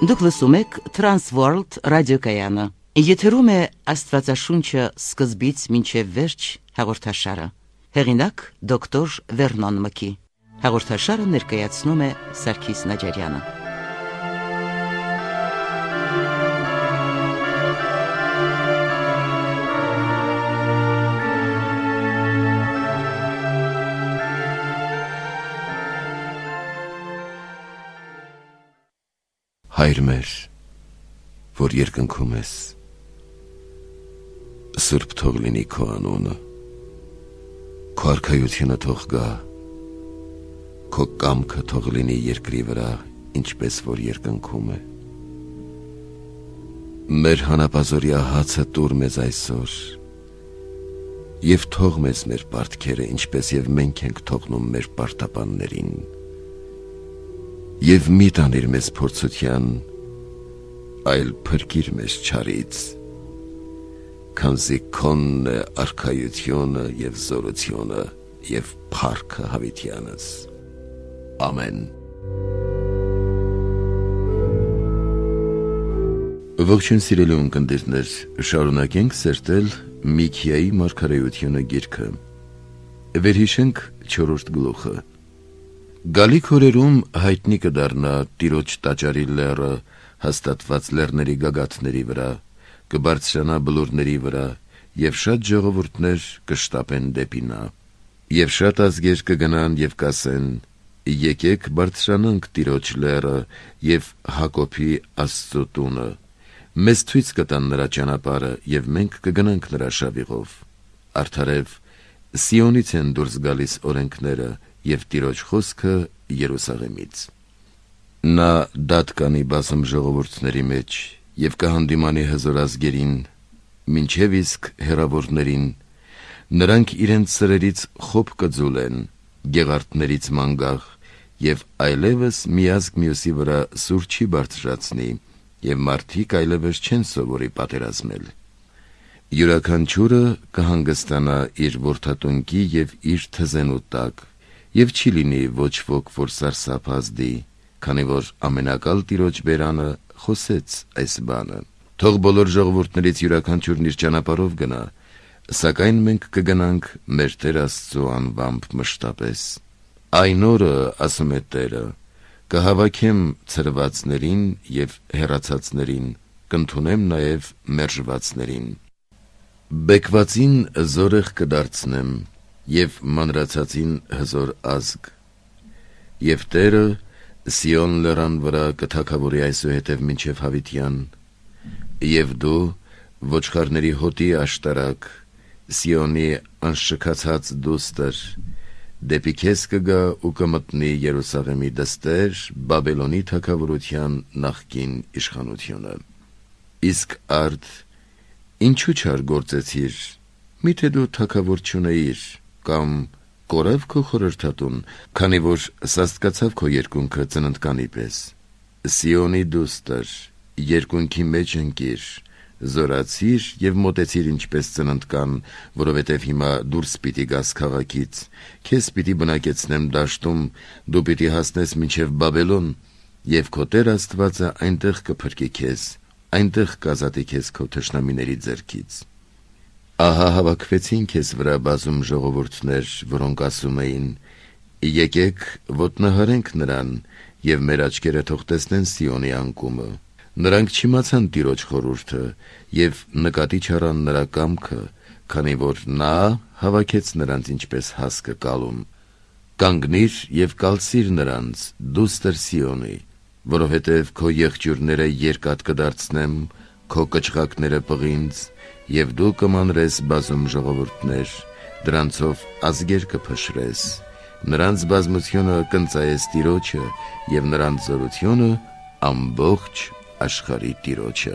Դուք լսում եք Transworld ռադիոկայանը։ Եթերում է Աստվածաշունչը սկզբից մինչև վերջ հաղորդաշարը։ Հեղինակ դոկտոր Վերնոն Մկի։ Հաղորդաշարը ներկայացնում է Սարգիս Նաջարյանը։ Հայր մեր, որ երկնքում ես, սուրբ թող լինի քո անունը, քո արքայությունը թող գա, քո կամքը թող լինի երկրի վրա, ինչպես որ երկնքում է։ Մեր հանապազորյա հացը տուր մեզ այսօր, և թող մեզ մեր պարտքերը, ինչպես և մենք ենք թողնում մեր պարտապաններին, և մի տանիր մեզ փորձության, այլ փրկիր մեզ չարից, քանզի քոնն է արքայությունը և զորությունը և փառքը հավիտյանս։ Ամեն։ Ողջույն սիրելի ունկնդիրներ, շարունակենք սերտել Միքիայի մարգարեությունը գիրքը։ Վերհիշենք 4-րդ գլուխը։ Գալիք օրերում հայտնի կդառնա Տիրոջ տաճարի լեռը հաստատված լեռների գագաթների վրա, կբարձրանա բլուրների վրա, և շատ ժողովուրդներ կշտապեն դեպի նա։ Եվ շատ ազգեր կգնան և կասեն. եկեք բարձրանանք Տիրոջ լեռը և Հակոբի Աստծու տունը, մեզ ցույց կտան նրա ճանապարհը, և մենք կգնանք նրա շավիղով։ Արդարև Սիոնից են դուրս գալիս օրենքները, և Տիրոջ խոսքը Երուսաղեմից։ Նա դատ կանի բազում ժողովուրդների մեջ, և կհանդիմանի հզոր ազգերին, մինչև իսկ հեռավորներին, նրանք իրենց սրերից խոբ կձուլեն, գեղարդներից մանգաղ, և այլևս մի ազգ մյուսի վրա սուր չի բարձրացնի, և մարդիկ այլևս չեն սովորի պատերազմել։ Յուրաքանչյուրը կհանգստանա իր որդատունկի և իր թզենու տակ, և չի լինի ոչ ոք, որ սարսափ ազդի, քանի որ ամենակալ Տիրոջ բերանը խոսեց այս բանը։ Թող բոլոր ժողովուրդներից յուրաքանչյուրն իր ճանապարհով գնա, սակայն մենք կգնանք մեր Տեր Աստծու անվամբ մշտապես։ Այն օրը, ասում է Տերը, կհավաքեմ ցրվածներին և հեռացածներին, կընդունեմ նաև մերժվածներին։ Բեկվածին զորեղ կդարձնեմ, և մանրացածին հզոր ազգ։ Եվ Տերը Սիոն լեռան վրա կթագավորի այսուհետև մինչև հավիտյան, և դու ոչխարների հոտի աշտարակ, Սիոնի անշքացած դուստր, դեպի քեզ կգա ու կմտնի Երուսաղեմի դստեր, Բաբելոնի թագավորության նախկին իշխանությունը։ Իսկ արդ, ինչու չար գործեցիր, միթե դու թագավոր չունեիր, կամ կորավ քո խորհրդատուն, քանի որ սաստկացավ քո երկունքը ծննդկանի պես։ Սիոնի դուստր, երկունքի մեջ ընկիր, զորացիր և մոտեցիր ինչպես ծննդկան, որովհետև հիմա դուրս պիտի գաս քաղաքից, քեզ պիտի բնակեցնեմ դաշտում, դու պիտի հասնես մինչև Բաբելոն, և քո Տեր Աստվածը այնտեղ կփրկի քեզ, այնտեղ կազատի քեզ քո թշնամիների ձեռքից։ Ահա հավաքվեցին քեզ վրա բազում ժողովուրդներ, որոնք ասում էին. եկեք ոտնահարենք նրան, և մեր աչքերը թող տեսնեն Սիոնի անկումը։ Նրանք չիմացան Տիրոջ խորհուրդը, և նկատի չառան նրա կամքը, քանի որ նա հավաքեց նրանց ինչպես հասկը կալում։ Կանգնիր և կալսիր նրանց, դուստր Սիոնի, որովհետև քո եղջյուրները երկաթ կդարձնեմ, քո կչղակները պղինձ, և դու կմանրես բազում ժողովուրդներ, դրանցով ազգեր կփշրես, նրանց բազմությունը կընծայես Տիրոջը, և նրանց զորությունը ամբողջ աշխարհի Տիրոջը։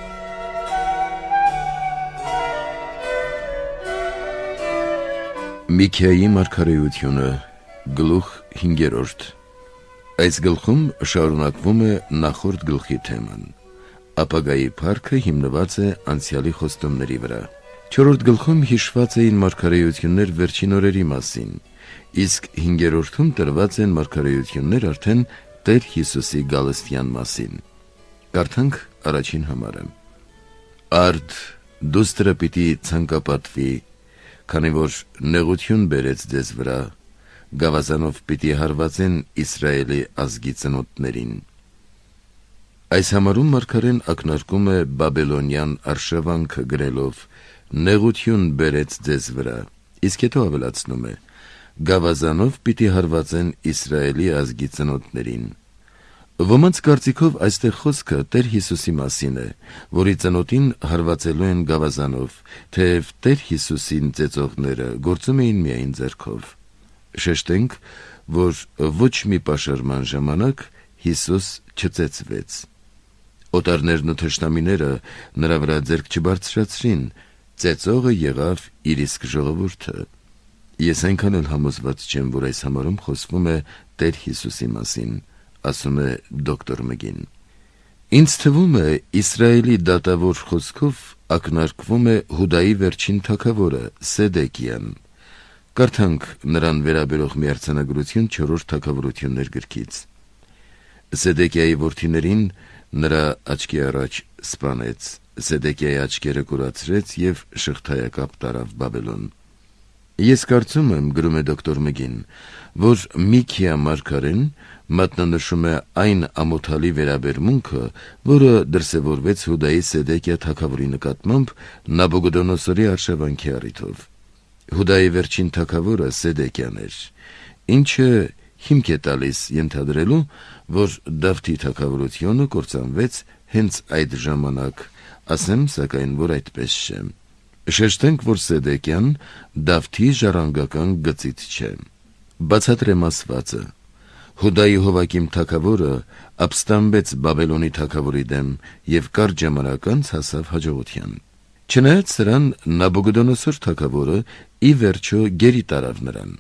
Միքիայի մարգարեությունը, գլուխ 5։ Այս գլխում շարունակվում է նախորդ գլխի թեման։ Ապագայի փառքը հիմնված է անցյալի խոստումների վրա։ 4-րդ գլխում հիշված էին մարգարեություններ վերջին օրերի մասին, իսկ 5-րդում տրված են մարգարեություններ արդեն Տեր Հիսուսի գալստյան մասին։ Կարդանք առաջին համարը։ Արդ դուստրը պիտի ցանկապատվի, քանի որ նեղություն բերեց ձեզ վրա, գավազանով պիտի հարվածեն Իսրայելի ազգի ծնոտներին։ Այս համարում մարգարեն ակնարկում է բաբելոնյան արշավանքը գրելով նեղություն բերեց ձեզ վրա, իսկ հետո ավելացնում է գավազանով պիտի հարվածեն Իսրայելի ազգի ծնոտներին։ Ոմանց կարծիքով այստեղ խոսքը Տեր Հիսուսի մասին է, որի ծնոտին հարվածելու են գավազանով, թեև Տեր Հիսուսին ծեծողները գործում էին միայն ձեռքով։ Շեշտենք, որ ոչ մի պաշարման ժամանակ Հիսուս չծեծվեց։ Օտարներն ու թշնամիները նրա վրա ձեռք չբարձրացրին, ծեծողը եղավ իր իսկ ժողովուրդը։ Ես այնքան էլ համոզված չեմ, որ այս համարում խոսվում է Տեր Հիսուսի մասին, ասում է դոկտոր Մգին։ Ինձ թվում է Իսրայելի դատավոր խոսքով ակնարկվում է Հուդայի վերջին թագավորը Սեդեկիան։ Կարդանք նրան վերաբերող մի արձանագրություն 4-րդ թագավորություններ գրքից։ Սեդեկիայի որդիներին նրա աչքի առաջ սպանեց, Սեդեկիայի աչքերը կուրացրեց և շղթայակապ տարավ Բաբելոն։ Ես կարծում եմ, գրում է դոկտոր Մգին, որ Միքիա մարգարեն մատնանշում է այն ամոթալի վերաբերմունքը, որը դրսևորվեց Հուդայի Սեդեկիա թագավորի նկատմամբ Նաբուգոդոնոսորի արշավանքի առիթով։ Հուդայի վերջին թագավորը Սեդեկիան էր, ինչը հիմք է տալիս ենթադրելու, որ Դավթի թագավորությունը կործանվեց հենց այդ ժամանակ, ասեմ սակայն, որ այդպես չէ։ Շեշտենք, որ Սեդեկիան Դավթի ժառանգական գծից չէ։ Բացատրեմ ասվածը։ Հուդայի Հովակիմ թագավորը ապստամբեց Բաբելոնի թագավորի դեմ և կարճ ժամանակ անց հասավ հաջողության։ Չնայած սրան, Նաբուգոդոնոսոր թագավորը ի վերջո գերի տարավ նրան։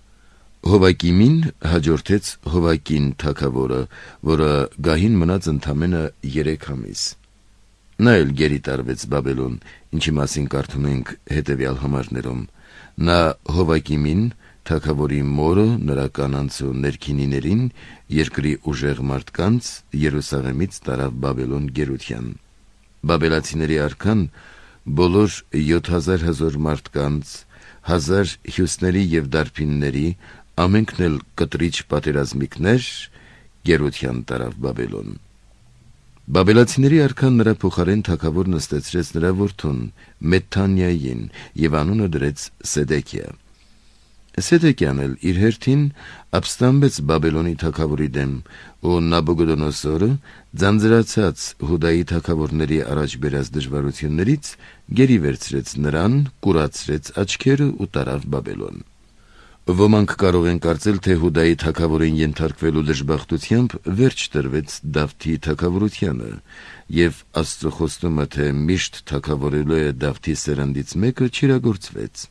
Հովակիմին հաջորդեց Հովակին թագավորը, որը գահին մնաց ընդամենը 3 ամիս։ Նա էլ գերի տարվեց Բաբելոն, ինչի մասին կարդում ենք հետևյալ համարներում։ Նա Հովակիմին, թագավորի մորը, նրա կանանց ու ներքինիներին, երկրի ուժեղ մարդկանց Երուսաղեմից տարավ Բաբելոն գերության։ Բաբելացիների արքան բոլոր 7000 հզոր մարդկանց, 1000 հյուսների և դարբինների, ամենքն էլ կտրիչ պատերազմիկներ գերության տարավ Բաբելոն։ Բաբելացիների արքան նրա փոխարեն թագավոր նստեցրեց նրա որդուն Մեթանիային և անունը դրեց Սեդեկիա։ Սեդեկիան էլ իր հերթին ապստամբեց Բաբելոնի թագավորի դեմ, ու Նաբուգոդոնոսորը ձանձրացած Հուդայի թագավորների առաջ բերած դժվարություններից գերի վերցրեց նրան, կուրացրեց աչքերը ու տարավ Բաբելոն։ Ոմանք կարող են կարծել, թե Հուդայի թագավորին ենթարկվելու դժբախտությամբ վերջ տրվեց Դավթի թագավորությանը, և Աստծո խոստումը, թե միշտ թագավորելու է Դավթի սերնդից մեկը, չիրագործվեց։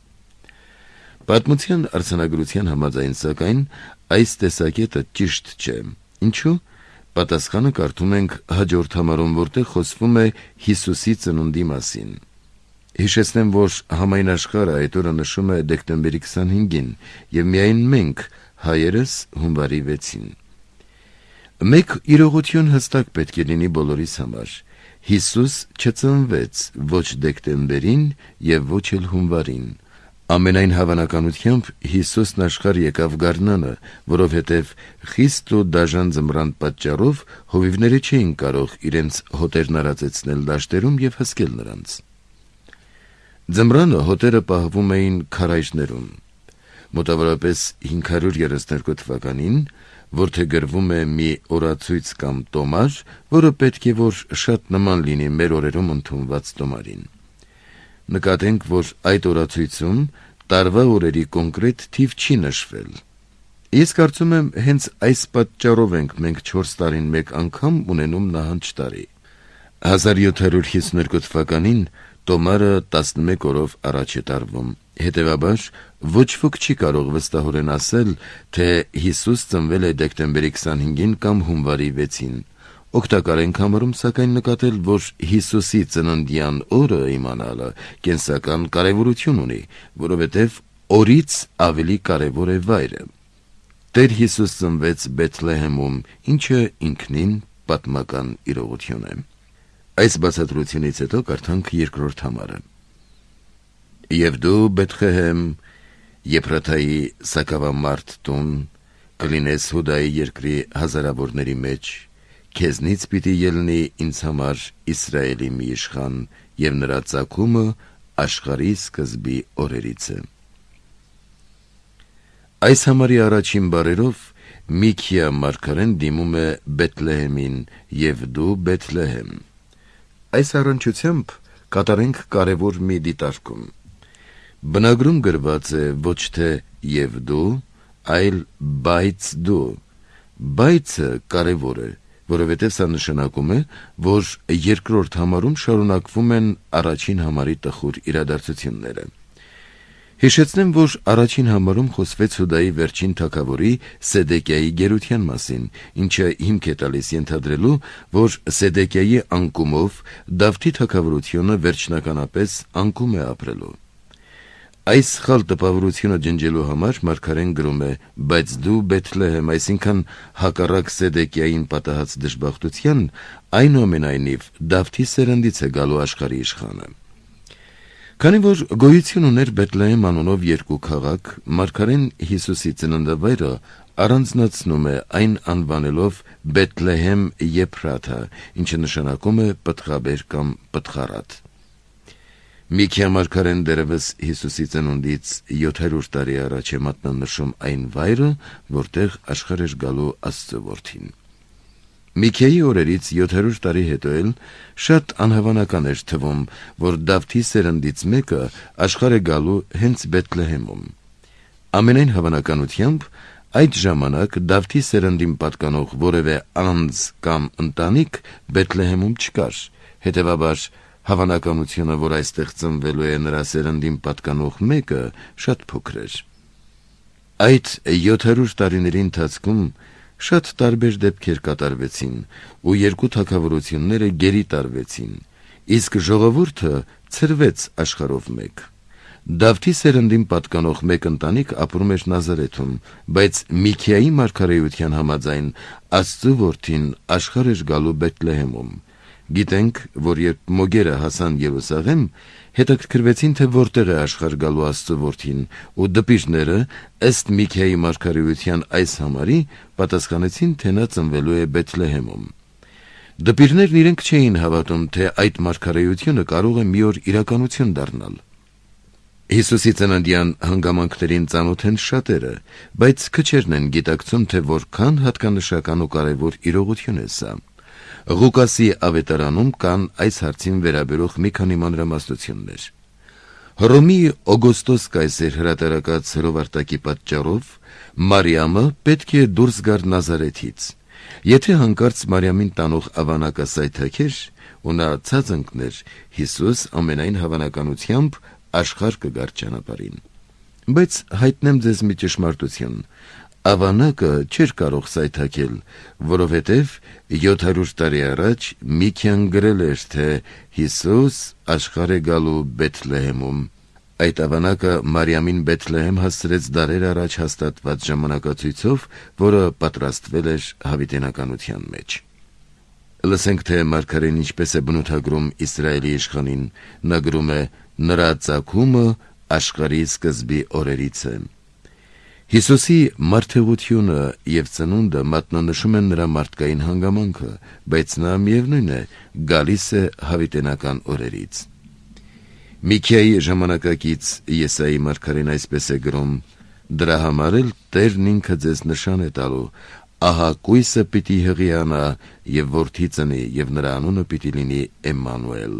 Պատմության արձանագրության համաձայն, սակայն, այս տեսակետը ճիշտ չէ։ Ինչու՞։ Պատասխանը կարդում ենք հաջորդ համարում, որտեղ խոսվում է Հիսուսի ծնունդի մասին։ Հիշեցնեմ, որ համայն աշխարհը այդ օրը նշում է դեկտեմբերի 25-ին, և միայն մենք, հայերս, հունվարի 6-ին։ Մեկ իրողություն հստակ պետք է լինի բոլորիս համար. Հիսուս չծնվեց ոչ դեկտեմբերին և ոչ էլ հունվարին։ Ամենայն հավանականությամբ Հիսուսն աշխարհ եկավ գարնանը, որովհետև խիստ ու դաժան ձմռան պատճառով հովիվները չէին կարող իրենց հոտերն արածեցնել դաշտերում և հսկել նրանց։ Ձմռանը հոտերը պահվում էին քարայրներում։ Մոտավորապես 532 թվականին որդեգրվում է մի օրացույց կամ տոմար, որը պետք է որ շատ նման լինի մեր օրերում ընդունված տոմարին։ Նկատենք, որ այդ օրացույցում տարվա օրերի կոնկրետ թիվ չի նշվել։ Ես կարծում եմ, հենց այս պատճառով ենք մենք 4 տարին մեկ անգամ ունենում նահանջ տարի։ 1752 թվականին տոմարը 11 օրով առաջ է տարվում։ Հետևաբար, ոչ ոք չի կարող վստահորեն ասել, թե Հիսուս ծնվել է դեկտեմբերի 25-ին կամ հունվարի 6-ին։ Օգտակար ենք համարում սակայն նկատել, որ Հիսուսի ծննդյան օրը իմանալը կենսական կարևորություն ունի, որովհետև օրից ավելի կարևոր է վայրը։ Տեր Հիսուս ծնվեց Բեթլեհեմում, ինչը ինքնին պատմական իրողություն է։ Այս բացատրությունից հետո կարդանք երկրորդ համարը։ Եվ դու Բեթխեհեմ, Եփրաթայի սակավամարտ տուն, կլինես Հուդայի երկրի հազարավորների մեջ, քեզնից պիտի ելնի ինձ համար Իսրայելի մի իշխան, եւ նրա ծագումը աշխարհի սկզբի օրերից է։ Այս համարի առաջին բառերով Միքիա մարգարեն դիմում է Բեթլեհեմին, եւ դու Բեթլեհեմ։ Այս առնչությամբ կատարենք կարևոր մի դիտարկում։ Բնագրում գրված է ոչ թե եւ դու, այլ բայց դու։ Բայցը կարևոր է, որովհետև սա նշանակում է, որ երկրորդ համարում շարունակվում են առաջին համարի տխուր իրադարձությունները։ Հիշեցնեմ, որ առաջին համարում խոսվեց Հուդայի վերջին թագավորի Սեդեկիայի գերության մասին, ինչը հիմք է տալիս ենթադրելու, որ Սեդեկիայի անկումով Դավթի թագավորությունը վերջնականապես անկում է ապրելու։ Այս սխալ տպավորությունը ջնջելու համար մարգարեն գրում է. բայց դու Բեթլեհեմ, այսինքն հակառակ Սեդեկիային պատահած դժբախտության, այնուամենայնիվ Դավթի սերնդից է գալու աշխարհի իշխանը։ Քանի որ գոյություն ուներ Բեթլեհեմ անունով երկու քաղաք, մարգարեն Հիսուսի ծննդավայրը առանձնացնում է այն անվանելով Բեթլեհեմ Եփրաթա, ինչը նշանակում է պտղաբեր կամ պտղառատ։ Միքիա մարգարեն դեռևս Հիսուսի ծնունդից 700 տարի առաջ է մատնանշում այն վայրը, որտեղ աշխարհ էր գալու Աստծո որդին։ Միքիայի օրերից 700 տարի հետո էլ շատ անհավանական էր թվում, որ Դավթի սերնդից մեկը աշխարհ է գալու հենց Բեթլեհեմում։ Ամենայն հավանականությամբ այդ ժամանակ Դավթի սերնդին պատկանող որևէ անձ կամ ընտանիք Բեթլեհեմում չկար, հետևաբար հավանականությունը, որ այստեղ ծնվելու է նրա սերնդին պատկանող մեկը, շատ փոքր էր։ Այդ 700 տարիների ընթացքում շատ տարբեր դեպքեր կատարվեցին, ու երկու թագավորությունները գերի տարվեցին, իսկ ժողովուրդը ցրվեց աշխարհով մեկ։ Դավթի սերնդին պատկանող մեկ ընտանիք ապրում էր Նազարեթում, բայց Միքիայի մարգարեության համաձայն Աստծո որդին աշխարհ էր գալու Բեթլեհեմում։ Գիտենք, որ երբ մոգերը հասան Երուսաղեմ, հետաքրքրվեցին, թե որտեղ է աշխարհ գալու Աստծո որդին, ու դպիրները, ըստ Միքիայի մարգարեության այս համարի, պատասխանեցին, թե նա ծնվելու է Բեթլեհեմում։ Դպիրներն իրենք չէին հավատում, թե այդ մարգարեությունը կարող է մի օր իրականություն դառնալ։ Հիսուսի ծննդյան հանգամանքներին ծանոթ են շատերը, բայց քչերն են գիտակցում, թե որքան հատկանշական ու կարևոր իրողություն է սա։ Ղուկասի ավետարանում կան այս հարցին վերաբերող մի քանի մանրամասնություններ։ Հռոմի Օգոստոս կայսեր հրատարակած հրովարտակի պատճառով Մարիամը պետք է դուրս գար Նազարեթից։ Եթե հանկարծ Մարիամին տանող ավանակը սայթաքեր ու նա ցած ընկներ, Հիսուս ամենայն հավանականությամբ աշխարհ կգար ճանապարհին։ Բայց հայտնեմ ձեզ մի ճշմարտություն. ավանակը չէր կարող սայթաքել, որովհետև 700 տարի առաջ Միքիան գրել էր, թե Հիսուս աշխարհ է գալու Բեթլեհեմում։ Այդ ավանակը Մարիամին Բեթլեհեմ հասցրեց դարեր առաջ հաստատված ժամանակացույցով, որը պատրաստվել էր հավիտենականության մեջ։ Լսենք, թե մարգարեն ինչպես է բնութագրում Իսրայելի իշխանին։ Նա գրում է. նրա ծագումը աշխարհի սկզբի օրերից է։ Հիսուսի մարդեղությունը եւ ծնունդը մատնանշում են նրա մարդկային հանգամանքը, բայց նա միևնույն է գալիս է հավիտենական օրերից։ Միքիայի ժամանակակից Եսայի մարգարեն այսպես է գրում. դրա համար էլ Տերն ինքը ձեզ նշան է տալու, ահա կույսը պիտի հղիանա եւ որդի ծնի եւ նրա անունը պիտի լինի Էմմանուել։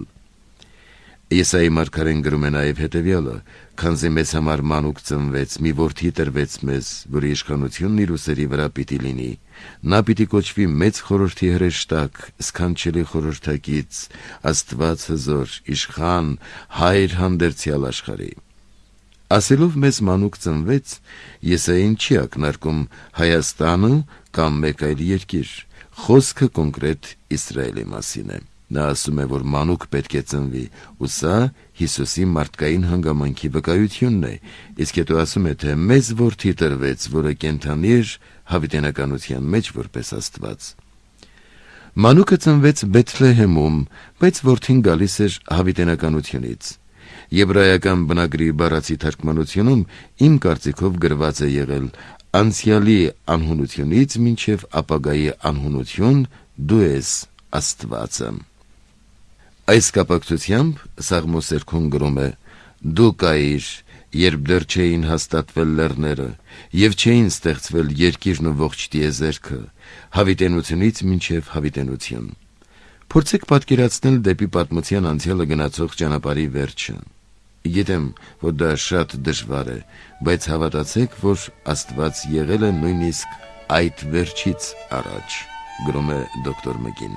Եսայի մարգարեն գրում է նաև հետևյալը. քանզի մեզ համար մանուկ ծնվեց, մի որդի տրվեց մեզ, որի իշխանությունն իր ուսերի վրա պիտի լինի, նա պիտի կոչվի մեծ խորհրդի հրեշտակ, սքանչելի խորհրդակից, Աստված հզոր, իշխան, հայր հանդերձյալ աշխարհի։ Ասելով մեզ մանուկ ծնվեց, Եսային չի ակնարկում Հայաստանը կամ մեկ այլ երկիր, խոսքը կոնկրետ Իսրայելի մասին է։ Նա ասում է, որ մանուկ պետք է ծնվի, ու սա Հիսուսի մարդկային հանգամանքի վկայությունն է, իսկ հետո ասում է, թե մեզ որդի տրվեց, որը կենդանի էր հավիտենականության մեջ որպես Աստված։ Մանուկը ծնվեց Բեթլեհեմում, բայց որդին գալիս էր հավիտենականությունից։ Եբրայական բնագրի բառացի թարգմանությունում իմ կարծիքով գրված է եղել անցյալի անհունությունից մինչև ապագայի անհունություն դու ես Աստվածը։ Այս կապակցությամբ Սաղմոսերքում գրում է. «Դու կայիր, երբ դեռ չէին հաստատվել լեռները, և չէին ստեղծվել երկիրն ու ողջ տիեզերքը, հավիտենությունից մինչև հավիտենություն»։ Փորձեք պատկերացնել դեպի պատմության անցյալը գնացող ճանապարհի վերջը։ Գիտեմ, որ դա շատ դժվար է, բայց հավատացեք, որ Աստված եղել է նույնիսկ այդ վերջից առաջ, գրում է դոկտոր Մկին։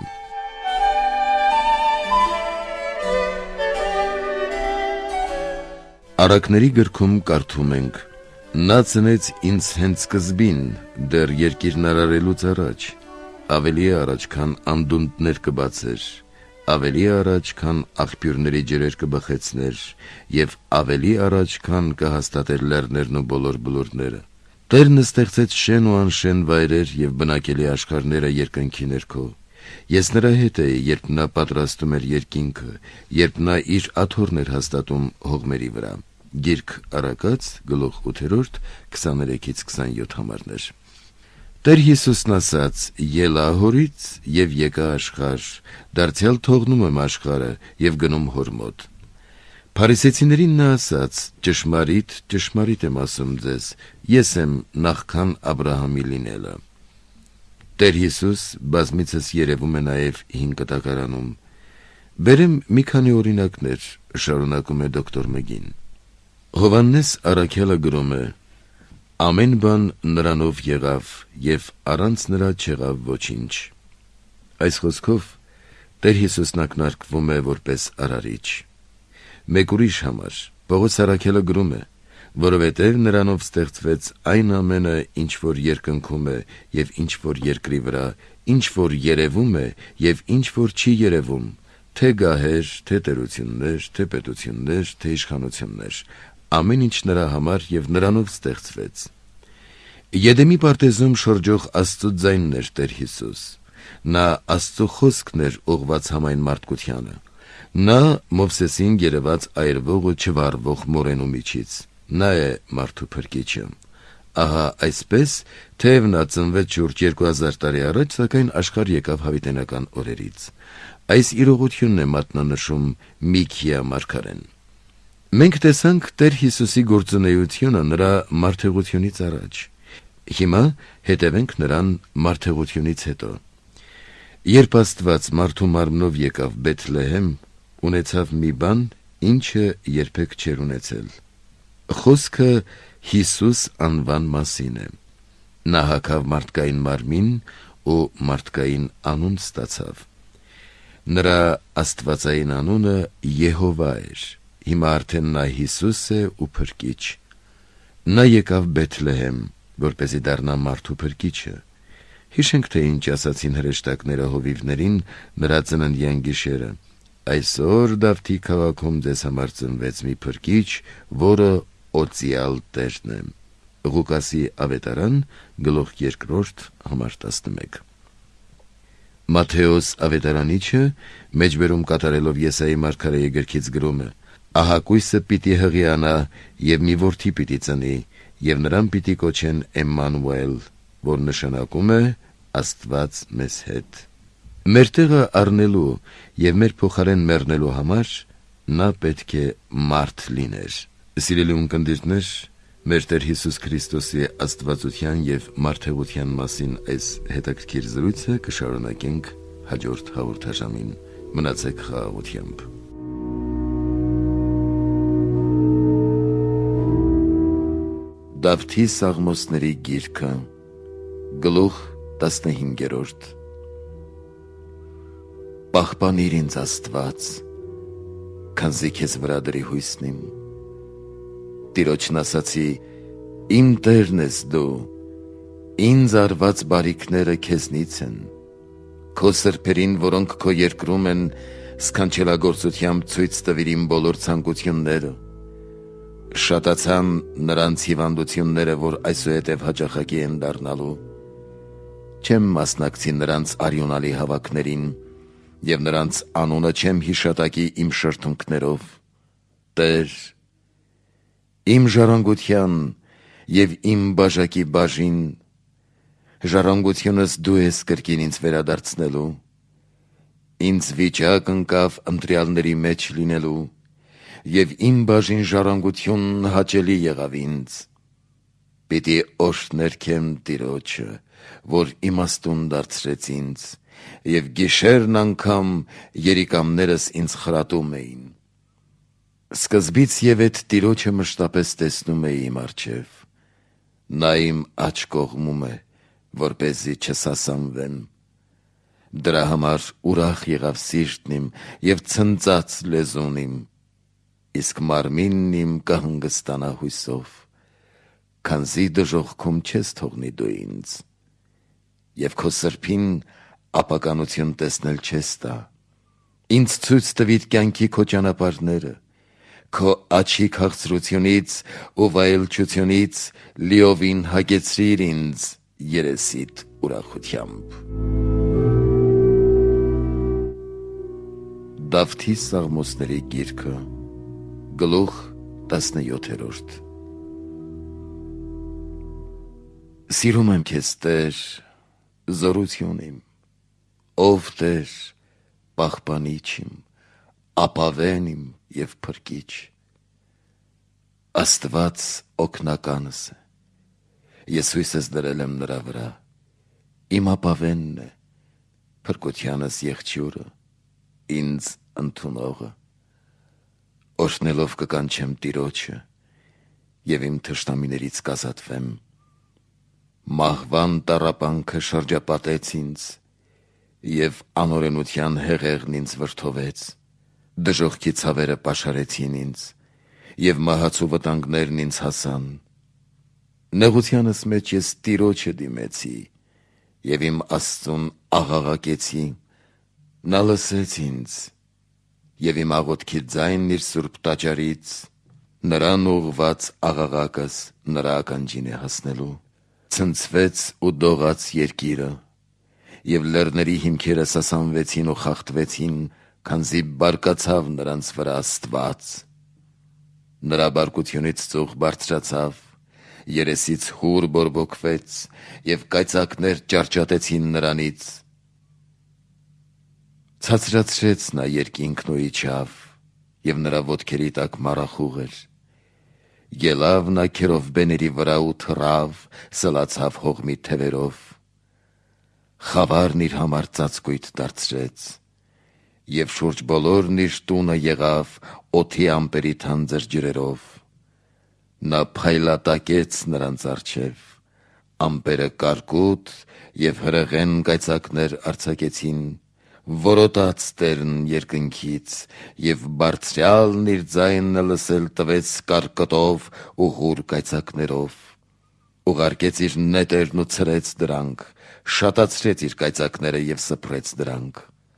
Առակների գրքում կարդում ենք. «Նա ծնեց ինձ հենց սկզբին, դեռ երկիրն արարելուց առաջ, ավելի առաջ, քան անդունդներ կբացեր, ավելի առաջ, քան աղբյուրների ջրեր կբխեցներ, և ավելի առաջ, քան կհաստատեր լեռներն ու բոլոր բլուրները։ Տերն ստեղծեց շեն ու անշեն վայրեր և բնակելի աշխարհները երկնքի ներքո։ Ես նրա հետ էի, երբ նա պատրաստում էր երկինքը, երբ նա իր աթոռն էր հաստատում հողմերի վրա»։ Գիրք Առակաց, գլուխ 8, 23-27 համարներ։ Տեր Հիսուսն ասաց. «Ելա հորից և եկա աշխարհ, դարձյալ թողնում եմ աշխարհը և գնում հոր մոտ»։ Փարիսեցիներին նա ասաց. «Ճշմարիտ, ճշմարիտ եմ ասում ձեզ, ես եմ նախքան Աբրահամի լինելը»։ Տեր Հիսուս բազմիցս երևում է նաև Հին Կտակարանում։ Բերեմ մի քանի օրինակներ, շարունակում է դոկտոր Մգին։ Հովհաննես առաքյալը գրում է. «Ամեն բան նրանով եղավ, և առանց նրա չեղավ ոչինչ»։ Այս խոսքով Տեր Հիսուսն ակնարկվում է որպես արարիչ։ Մեկ ուրիշ համար Պողոս առաքյալը գրում է. «Որովհետև նրանով ստեղծվեց այն ամենը, ինչ որ երկնքում է և ինչ որ երկրի վրա, ինչ որ երևում է և ինչ որ չի երևում, թե գահեր, թե տերություններ, թե պետություններ, թե իշխանություններ, ամեն ինչ նրա համար և նրանով ստեղծվեց»։ Եդեմի պարտեզում շրջող Աստծու ձայնն էր Տեր Հիսուս։ Նա Աստծու խոսքն էր ուղղված համայն մարդկությանը։ Նա Մովսեսին երևաց այրվող ու չվառվող մորենու միջից։ Նա է մարդու փրկիչը։ Ահա այսպես, թեև նա ծնվեց շուրջ 2000 տարի առաջ, սակայն աշխարհ եկավ հավիտենական օրերից։ Այս իրողությունն է մատնանշում Միքիա մարգարեն։ Մենք տեսանք Տեր Հիսուսի գործունեությունը նրա մարդեղությունից առաջ։ Հիմա հետևենք նրան մարդեղությունից հետո։ Երբ Աստված մարդու մարմնով եկավ Բեթլեհեմ, ունեցավ մի բան, ինչը երբեք չէր ունեցել։ Խոսքը Հիսուս անվան մասին է։ Նա հագավ մարդկային մարմին ու մարդկային անուն ստացավ։ Նրա աստվածային անունը Եհովա էր։ Հիմա արդեն նա Հիսուս է ու փրկիչ։ Նա եկավ Բեթլեհեմ, որպեսզի դառնա մարդու փրկիչը։ Հիշենք, թե ինչ ասացին հրեշտակները հովիվներին նրա ծննդյան գիշերը. «Այսօր Դավթի քաղաքում ձեզ համար ծնվեց մի փրկիչ, որը օծյալ Տերն է»։ Ղուկասի ավետարան, գլուխ 2, համար 11։ Մատթեոս ավետարանիչը մեջբերում կատարելով Եսայի մարգարեի գրքից գրում է. «Ահա կույսը պիտի հղիանա և մի որդի պիտի ծնի, և նրան պիտի կոչեն Էմմանուել, որ նշանակում է Աստված մեզ հետ»։ Մեր տեղը առնելու և մեր փոխարեն մեռնելու համար նա պետք է մարդ լիներ։ Սիրելի ունկնդիրներ, մեր Տեր Հիսուս Քրիստոսի աստվածության և մարդեղության մասին այս հետաքրքիր զրույցը կշարունակենք հաջորդ հաղորդաշարին։ Մնացեք խաղաղությամբ։ Դավթի Սաղմոսների գիրքը, գլուխ 15։ Պահպանիր ինձ Աստված, քանզի քեզ վրա դրի հույսն իմ։ Տիրոջն ասացի. իմ Տերն ես դու, ինձ արված բարիքները քեզնից են։ Քո սրբերին, որոնք քո երկրում են, սքանչելագործությամբ ցույց տվիր իմ բոլոր ցանկությունները։ Շատացան նրանց հիվանդությունները, որ այսուհետև հաճախակի են դառնալու։ չեմ մասնակցի նրանց արյունալի հավաքներին, և նրանց անունը չեմ հիշատակի իմ շրթունքներով։ Տեր, իմ ժառանգության և իմ բաժակի բաժին, ժառանգությունս դու ես կրկին ինձ վերադարձնելու, ինձ վիճակ ընկավ ընտրյալների մեջ լինելու, և իմ բաժին ժառանգությունն հաճելի եղավ ինձ։ Պիտի օրհներգեմ Տիրոջը, որ իմաստուն դարձրեց ինձ, և գիշերն անգամ երիկամներս ինձ խրատում էին։ Սկզբից ևեթ Տիրոջը մշտապես տեսնում էի իմ առջև, նա իմ աջ կողմում է, որպեսզի չսասանվեմ։ Դրա համար ուրախ եղավ սիրտն իմ և ցնծաց լեզուն իմ, իսկ մարմինն իմ կհանգստանա հույսով, քանզի դժոխքում չես թողնի դու ինձ, և քո սրբին ապականություն տեսնել չես տա։ Ինձ ցույց տվիր կյանքի քո ճանապարհները, քո աչքի քաղցրությունից ու վայելչությունից լիովին հագեցրիր ինձ երեսիդ ուրախությամբ։ Դավթի Սաղմոսների գիրքը, գլուխ 17։ Սիրում եմ քեզ, Տեր, զորություն իմ, ով Տեր, պահպանիչ իմ, ապավեն իմ և փրկիչ։ Աստված օգնականս է, ես հույսս դրել եմ նրա վրա, իմ ապավենն է, փրկությանս եղջյուրը, ինձ ընդունողը։ Օրհնելով կկանչեմ Տիրոջը և իմ թշնամիներից կազատվեմ։ Մահվան տառապանքը շրջապատեց ինձ, և անօրենության հեղեղն ինձ վրդովեց։ Դժոխքի ցավերը պաշարեցին ինձ, և մահացու վտանգներն ինձ հասան։ Նեղությանս մեջ ես Տիրոջը դիմեցի, և իմ Աստծուն աղաղակեցի, նա լսեց ինձ, և իմ աղոթքի ձայնն իր սուրբ տաճարից, նրան ուղղված աղաղակս նրա ականջին է հասնելու։ Ցնցվեց ու դողաց երկիրը, և լեռների հիմքերը սասանվեցին ու խախտվեցին, քանզի բարկացավ նրանց վրա Աստված։ Նրա բարկությունից ծուխ բարձրացավ, երեսից հուր բորբոքվեց, և կայծակներ ճարճատեցին նրանից։ Ցածրացրեց նա երկինքն ու իջավ, և նրա ոտքերի տակ մառախուղ էր։ Ելավ նա քերովբեների վրա ու թռավ, սլացավ հողմի թևերով։ Խավարն իր համար ծածկույթ դարձրեց, և շուրջ բոլորն իր տունը եղավ օդի ամպերի թանձր ջրերով։ Նա փայլատակեց նրանց առջև, ամպերը կարկուտ և հրեղեն կայծակներ արձակեցին։ Որոտաց Տերն երկնքից, և Բարձրյալն իր ձայնը լսել տվեց կարկտով ու հուր կայծակներով։ Ուղարկեց իր նետերն ու ցրեց դրանք, շատացրեց իր կայծակները և սփռեց դրանք։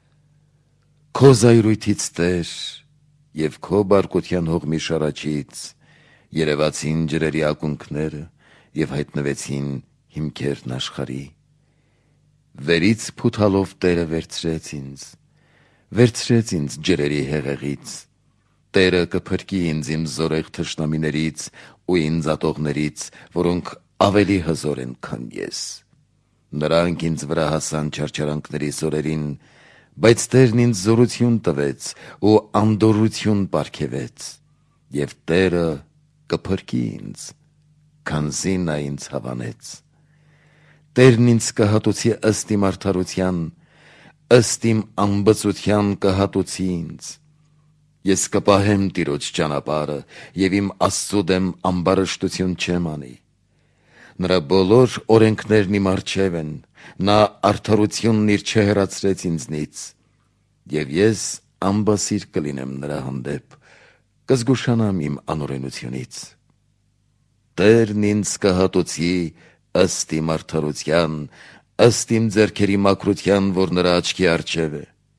Քո զայրույթից, Տեր, և քո բարկության հողմի շարաչից երևացին ջրերի ակունքները և հայտնվեցին հիմքերն աշխարհի։ Վերից փութալով Տերը վերցրեց ինձ ջրերի հեղեղից։ Տերը կփրկի ինձ իմ զորեղ թշնամիներից ու ինձ ատողներից, որոնք ավելի հզոր են, քան ես։ Նրանք ինձ վրա հասան չարչարանքների զորերին, բայց Տերն ինձ զորություն տվեց ու անդորրություն պարգևեց, և Տերը կփրկի ինձ, քանզի նա ինձ հավանեց։ Տերն ինձ կհատուցի ըստ իմ արդարության, ըստ իմ ամբծության կհատուցի ինձ։ Ես կպահեմ Տիրոջ ճանապարհը և իմ Աստծու դեմ ամբարշտություն չեմ անի։ Նրա բոլոր օրենքներն իմ առջև են, նա արդարությունն իր չհեռացրեց ինձնից, և ես ամբասիր կլինեմ նրա հանդեպ, կզգուշանամ իմ անօրենությունից։ Տերն ինձ կհատուցի ըստ իմ արդարության, ըստ իմ ձեռքերի մաքրության, որ նրա աչքի առջև է։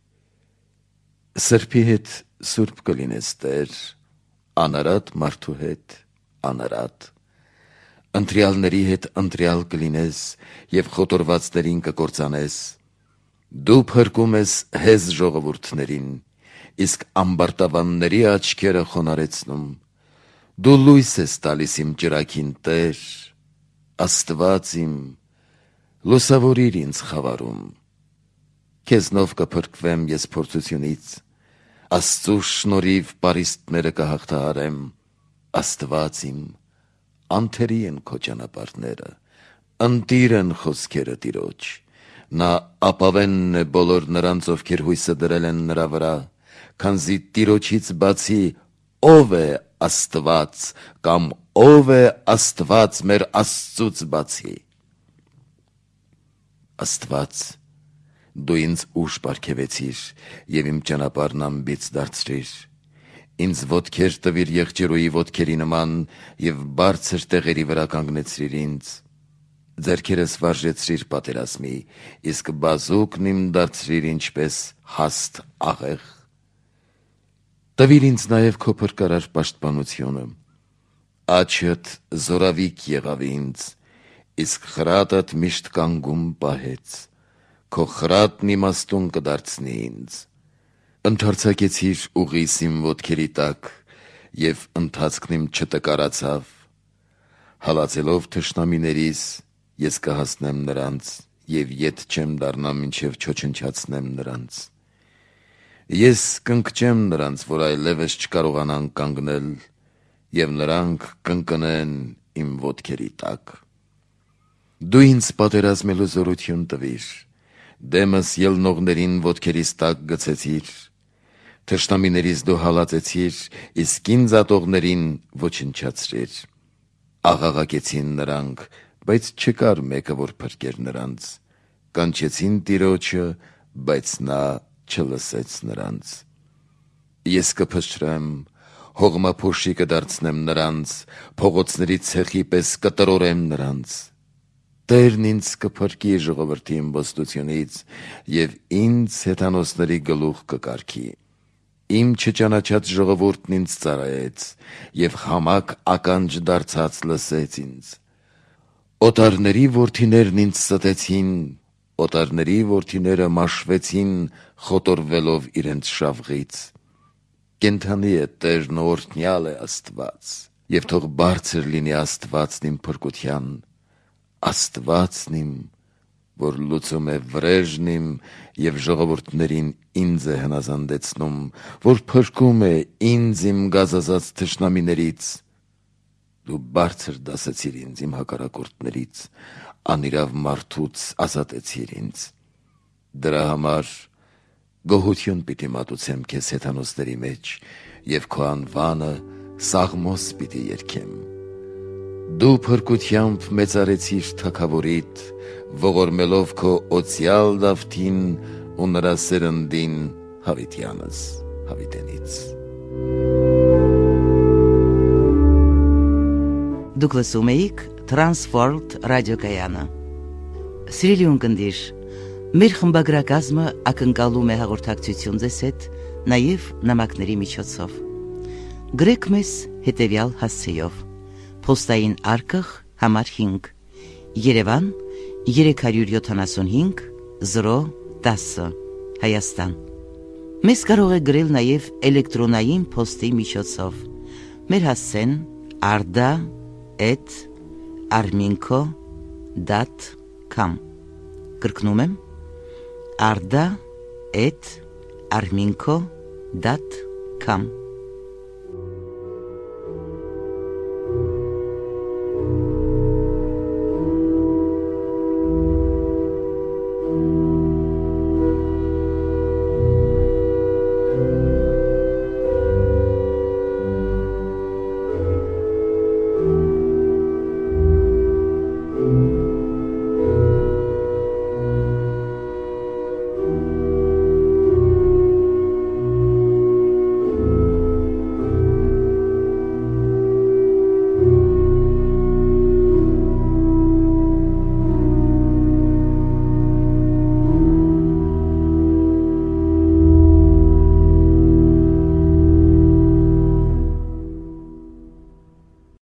Սրբի հետ սուրբ կլինես, Տեր, անարատ մարդու հետ անարատ։ ընտրյալների հետ ընտրյալ կլինես և խոտորվածներին կկործանես, դու փրկում ես հեզ ժողովուրդներին, իսկ ամբարտավանների աչքերը խոնարեցնում, դու լույս ես տալիս իմ ճրագին Տեր, Աստված իմ, լուսավորիր ինձ խավարում, քեզնով կփրկվեմ ես փորձությունից, Աստծու շնորհիվ պարիսպները կհաղթահարեմ, Աստված իմ, անթերի են քո ճանապարհները, ընտիր են խոսքերը Տիրոջ, նա ապավենն է բոլոր նրանց, ովքեր հույսը դրել են նրա վրա, քանզի Տիրոջից բացի ով է Աստված կամ ով է Աստված մեր Աստծուց բացի։ Աստված, դու ինձ ուժ պարգևեցիր և իմ ճանապարհն անբիծ դարձրիր, ինձ ոտքեր տվիր եղջերուի ոտքերի նման և բարձր տեղերի վրա կանգնեցրիր ինձ, ձեռքերս վարժեցրիր պատերազմի, իսկ բազուկն իմ դարձրիր ինչպես հաստ աղեղ։ Տվիր ինձ նաև քո փրկարար պաշտպանությունը, աչքդ զորավիք եղավ ինձ, իսկ խրատդ միշտ կանգուն պահեց, քո խրատն իմաստուն կդարձնի ինձ։ Ընդարձակեցիր ուղիս իմ ոտքերի տակ, և ընթացքն իմ չտկարացավ, հալածելով թշնամիներիս, ես կհասնեմ նրանց, և ետ չեմ դառնա մինչև չոչնչացնեմ նրանց։ Ես կընկճեմ նրանց, որ այլևս չկարողանան կանգնել, և նրանք կընկնեն իմ ոտքերի տակ։ Դու ինձ պատերազմելու զորություն տվիր, դեմս ելնողներին ոտքերիս տակ գցեցիր, թշնամիներիս դու հալածեցիր, իսկ ինձ ատողներին ոչնչացրիր։ Աղաղակեցին նրանք, բայց չկար մեկը, որ փրկեր նրանց, կանչեցին Տիրոջը, բայց նա չլսեց նրանց։ Ես կփշրեմ, հողմափոշի կդարձնեմ նրանց, փողոցների ցեխի պես կտրորեմ նրանց։ Տերն ինձ կփրկի ժողովրդի իմբոստությունից և ինձ հեթանոսների գլուխ կկարգի։ Իմ չճանաչած ժողովուրդն ինձ ծառայեց և խամակ ականջ դարձած լսեց ինձ։ Օտարների որդիներն ինձ ստեցին, օտարների որդիները մաշվեցին, խոտորվելով իրենց շավղից։ Կենդանի է Տերն ու օրհնյալ է Աստված, և թող բարձր լինի Աստվածն իմ փրկության, Աստվածն իմ, որ լուծում է վրեժն իմ և ժողովուրդներին ինձ է հնազանդեցնում, որ փրկում է ինձ իմ գազազած թշնամիներից։ Դու բարձր դասեցիր ինձ իմ հակառակորդներից, անիրավ մարդուց ազատեցիր ինձ։ Դրա համար գոհություն պիտի մատուցեմ քեզ հեթանոսների մեջ և քո անվանը սաղմոս պիտի երգեմ։ Դու փրկությամբ մեծարեցիր թագավորիդ, ողորմելով քո օծյալ Դավթին ու նրա սերնդին հավիտյանս հավիտենից։ Դուք լսում էիք Transworld ռադիոկայանը։ Սիրելի ունկնդիր, մեր խմբագրակազմը ակնկալում է հաղորդակցություն ձեզ հետ նաև նամակների միջոցով։ Գրեք մեզ հետևյալ հասցեով. Պոստային արկղ համար 5, Երևան 375 010, Հայաստան։ Մեզ կարող է գրել նաև էլեկտրոնային պոստի միջոցով։ Մեր հասցեն arda@arminco.com։ Կրկնում եմ arda@arminco.com